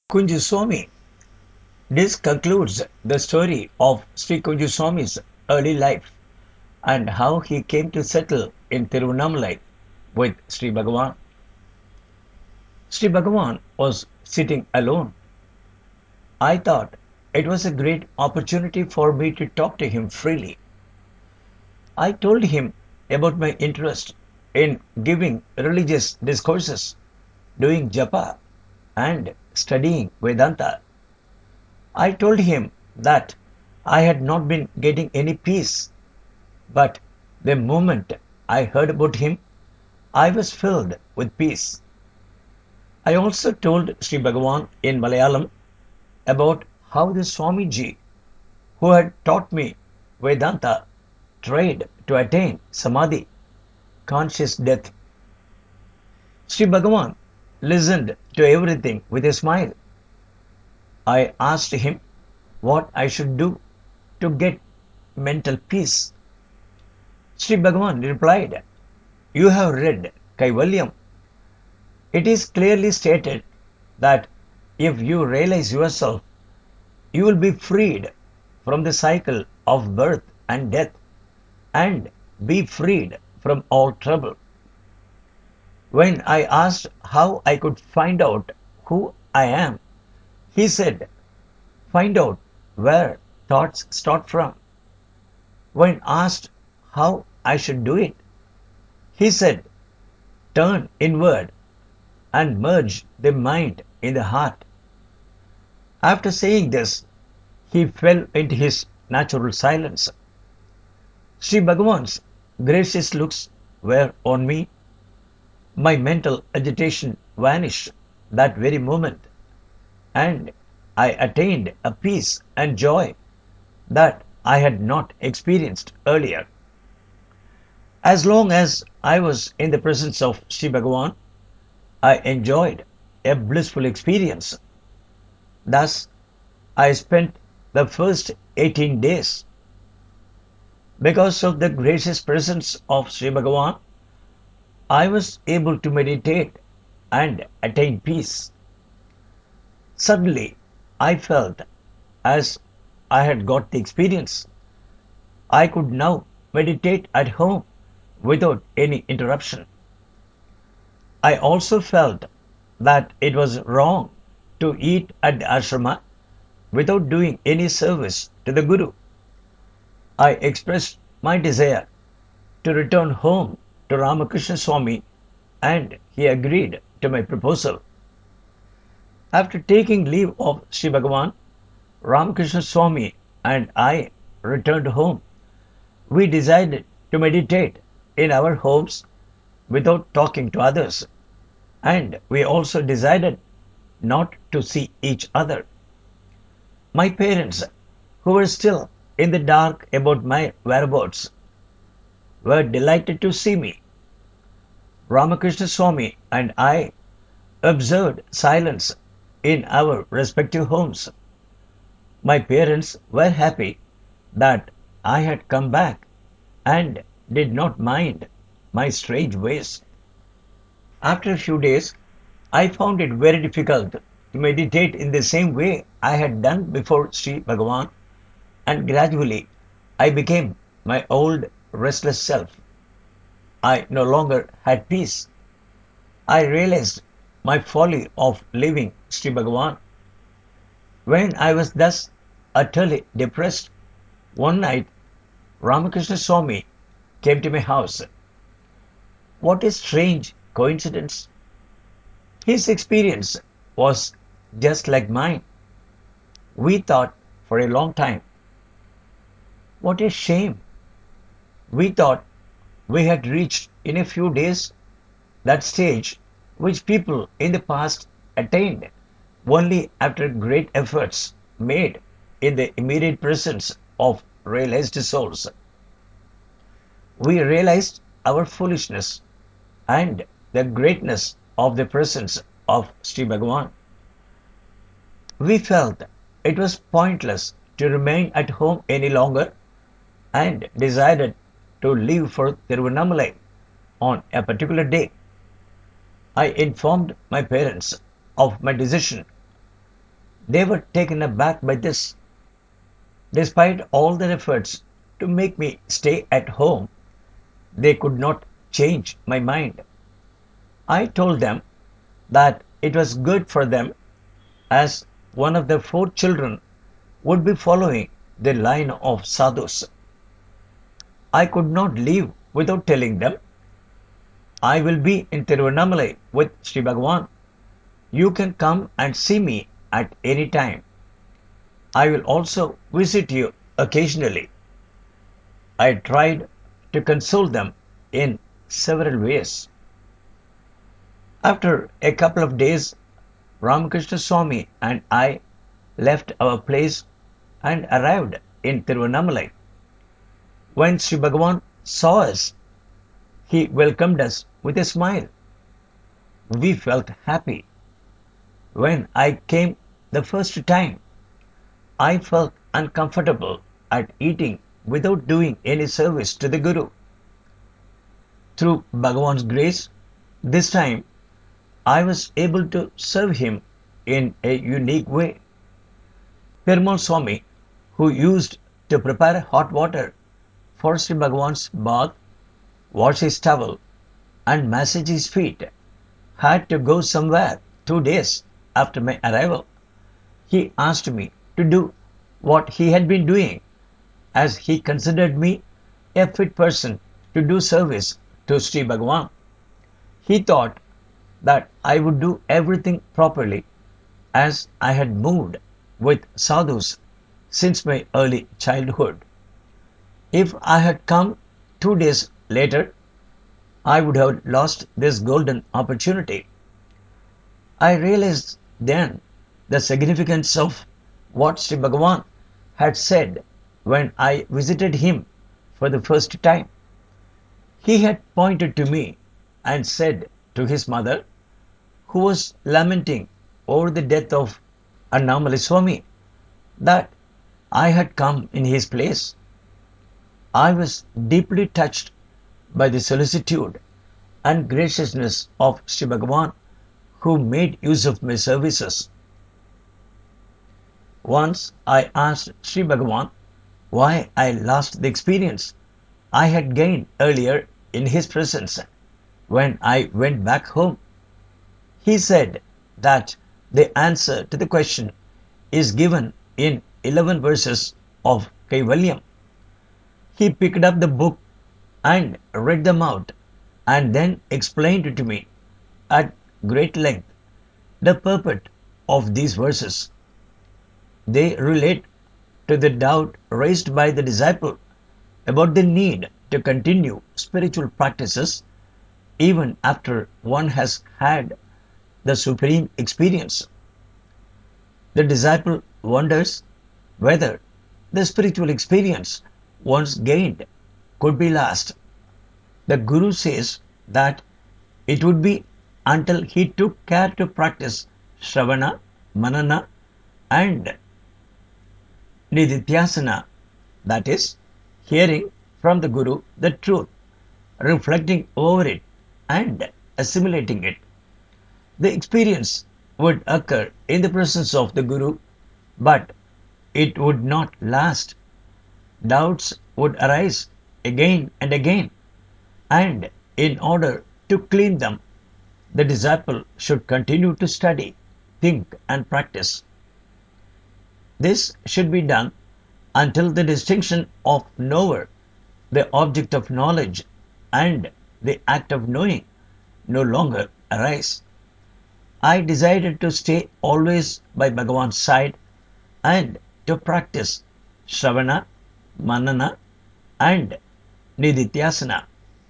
Kunjuswamy. This concludes the story of Sri Kunjuswamy's early life and how he came to settle in Tiruvannamalai with Sri Bhagavan. Sri Bhagavan was sitting alone. I thought it was a great opportunity for me to talk to him freely. I told him about my interest in giving religious discourses, doing japa, and studying Vedanta. I told him that I had not been getting any peace, but the moment I heard about him, I was filled with peace. I also told Sri Bhagavan in Malayalam about how the Swamiji, who had taught me Vedanta, tried to attain Samadhi, conscious death. Sri Bhagavan listened to everything with a smile. I asked him what I should do to get mental peace. Sri Bhagavan replied, "You have read Kaivalyam. It is clearly stated that if you realize yourself, you will be freed from the cycle of birth and death and be freed from all trouble." When I asked how I could find out who I am, he said, "Find out where thoughts start from." When asked how I should do it, he said, "Turn inward and merge the mind in the heart." After saying this, he fell into his natural silence. Sri Bhagavan's gracious looks were on me. My mental agitation vanished that very moment, and I attained a peace and joy that I had not experienced earlier. As long as I was in the presence of Sri Bhagavan, I enjoyed a blissful experience. Thus, I spent the first 18 days. Because of the gracious presence of Sri Bhagavan, I was able to meditate and attain peace. Suddenly, I felt as I had got the experience. I could now meditate at home without any interruption. I also felt that it was wrong to eat at the ashrama without doing any service to the Guru. I expressed my desire to return home to Ramakrishna Swami, and he agreed to my proposal. After taking leave of Sri Bhagavan, Ramakrishna Swami and I returned home. We decided to meditate in our homes without talking to others, and we also decided not to see each other. My parents, who were still in the dark about my whereabouts, were delighted to see me. Ramakrishna Swami and I observed silence in our respective homes. My parents were happy that I had come back and did not mind my strange ways. After a few days, I found it very difficult to meditate in the same way I had done before Sri Bhagavan, and gradually I became my old restless self. I no longer had peace. I realized my folly of leaving Sri Bhagavan. When I was thus utterly depressed, one night Ramakrishna Swami came to my house. What a strange coincidence! His experience was just like mine. We thought for a long time, what a shame! We thought we had reached in a few days that stage which people in the past attained only after great efforts made in the immediate presence of realized souls. We realized our foolishness and the greatness of the presence of Sri Bhagavan. We felt it was pointless to remain at home any longer and decided to leave for Tiruvannamalai on a particular day. I informed my parents of my decision. They were taken aback by this. Despite all their efforts to make me stay at home, they could not change my mind. I told them that it was good for them as one of their four children would be following the line of sadhus. I could not leave without telling them, I will be in Tiruvannamalai with Sri Bhagavan. You can come and see me at any time. I will also visit you occasionally. I tried to console them in several ways. After a couple of days, Ramakrishna Swami and I left our place and arrived in Tiruvannamalai. When Sri Bhagavan saw us, he welcomed us with a smile. We felt happy. When I came the first time, I felt uncomfortable at eating without doing any service to the Guru. Through Bhagavan's grace, this time I was able to serve him in a unique way. Perumal Swami, who used to prepare hot water for Sri Bhagavan's bath, wash his towel, and massage his feet, had to go somewhere 2 days after my arrival. He asked me to do what he had been doing, as he considered me a fit person to do service to Sri Bhagavan. He thought that I would do everything properly, as I had moved with sadhus since my early childhood. If I had come 2 days later, I would have lost this golden opportunity. I realized then the significance of what Sri Bhagavan had said when I visited him for the first time. He had pointed to me and said to his mother, who was lamenting over the death of Annamali Swami, that I had come in his place. I was deeply touched by the solicitude and graciousness of Sri Bhagavan, who made use of my services. Once I asked Sri Bhagavan why I lost the experience I had gained earlier in his presence when I went back home. He said that the answer to the question is given in 11 verses of Kaivalyam. He picked up the book and read them out and then explained to me at great length the purport of these verses. They relate to the doubt raised by the disciple about the need to continue spiritual practices even after one has had the supreme experience. The disciple wonders whether the spiritual experience once gained could be lost. The Guru says that it would be until he took care to practice Shravana, Manana, and Nididhyasana, that is, hearing from the Guru the truth, reflecting over it, and assimilating it. The experience would occur in the presence of the Guru, but it would not last. Doubts would arise again and again, and in order to clean them, the disciple should continue to study, think, and practice. This should be done until the distinction of knower, the object of knowledge, and the act of knowing no longer arise. I decided to stay always by Bhagavan's side and to practice Shravana, Manana, and Nididhyasana.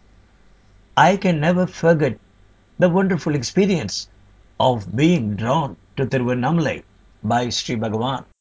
I can never forget the wonderful experience of being drawn to Tiruvannamalai by Sri Bhagavan.